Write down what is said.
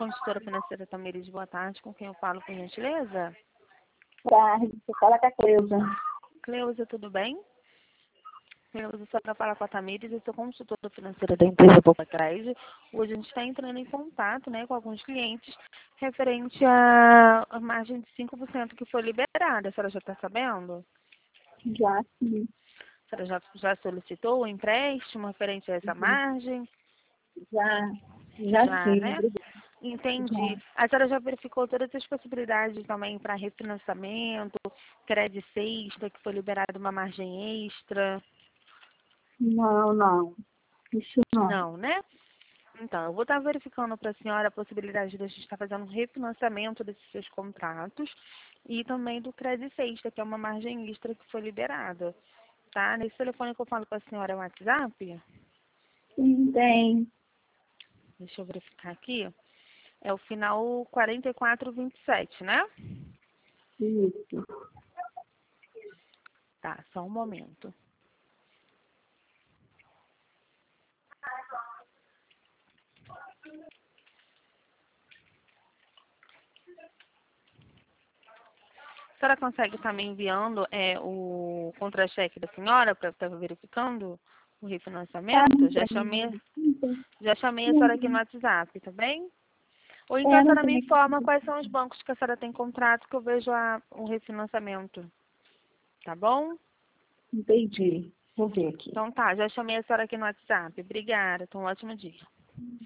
Consultora financeira Tamires, boa tarde. Com quem eu falo, por gentileza? Boa tarde, você fala com a Cleusa. Cleusa, tudo bem? Cleusa, só para falar com a Tamires, eu sou consultora financeira da empresa Poupa Trade. Hoje a gente está entrando em contato, né, com alguns clientes referente à margem de 5% que foi liberada. A senhora já está sabendo? Já, sim. A senhora já solicitou o empréstimo referente a essa margem? Já sim. Né? Entendi. A senhora já verificou todas as possibilidades também para refinanciamento, crédito extra, que foi liberado uma margem extra? Não. Isso não. Não, né? Então, eu vou estar verificando para a senhora a possibilidade de a gente estar fazendo um refinanciamento desses seus contratos e também do crédito extra, que é uma margem extra que foi liberada. Tá? Nesse telefone que eu falo com a senhora é o WhatsApp? Sim, tem. Deixa eu verificar aqui. É o final 4427, né? Isso. Tá, só um momento. A senhora consegue estar me enviando o contra-cheque da senhora para estar verificando o refinanciamento? Já chamei a senhora aqui no WhatsApp, tá bem? Ou então a Não senhora me tem. informa quais são os bancos que a senhora tem contrato que eu vejo o refinanciamento. Tá bom? Entendi. Vou ver aqui. Então tá, já chamei a senhora aqui no WhatsApp. Obrigada, tenha um ótimo dia.